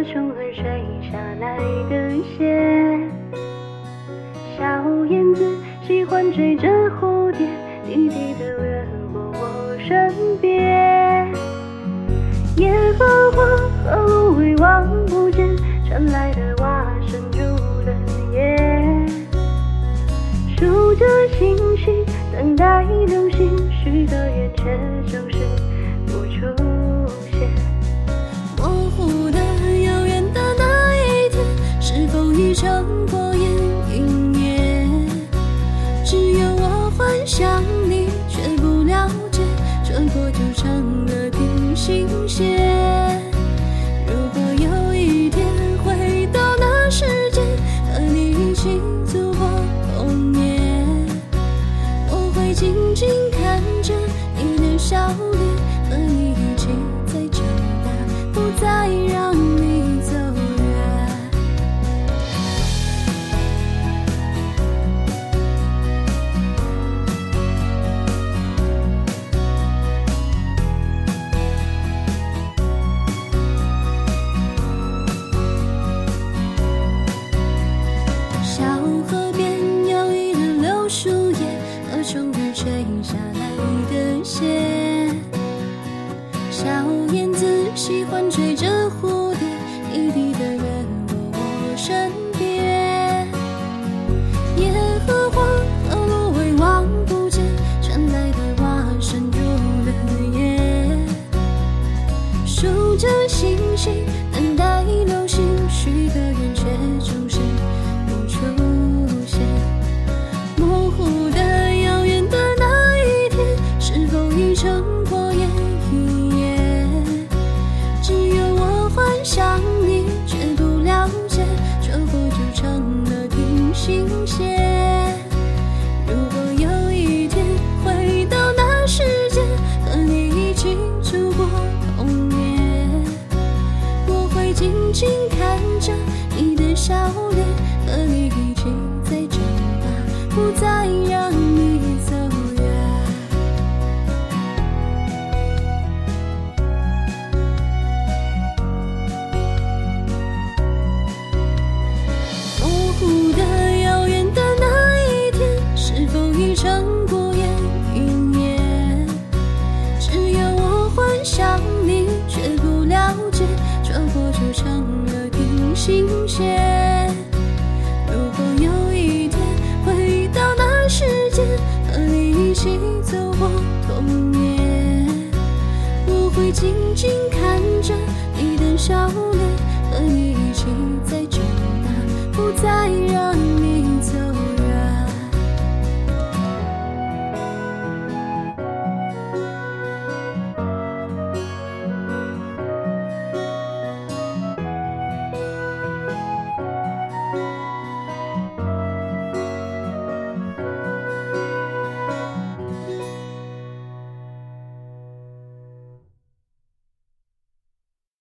虫儿垂下来的血。小燕子喜欢追着蝴蝶，低低地掠过我身边。野荷花和芦苇望不见，传来的蛙声入了夜。数着星星，等待流星，许的愿却就是不出现。 模糊的遥远的那一天，是否已成过眼云烟？只有我幻想你，却不了解，转过就成了定心线。如果有一天回到那时间，和你一起度过童年，我会静静看着你的笑脸，和你一起再长大，不再让你走远。小河边摇曳的柳树叶，和虫儿垂下来的血。小燕子喜欢追着蝴蝶，低低地掠过我身边。野荷花和芦苇望不见，传来的蛙声入了夜。数着星星，等待流星，许个愿却终是不出现。模糊的遥远的那一天，是否已成过眼云烟？只有我幻想你，却不了解，错过就成了定心线。如果有一天回到那时间，和你一起度过童年，我会静静看着你的笑脸，和你一起再长大，不再让你走远。模糊的遥远的那一天，是否已成过眼云烟？只有我幻想你，却不了解，错过就成了定心线。如果有一天回到那时间，和你一起走过童年，我会静静看着你的笑脸，和你一起再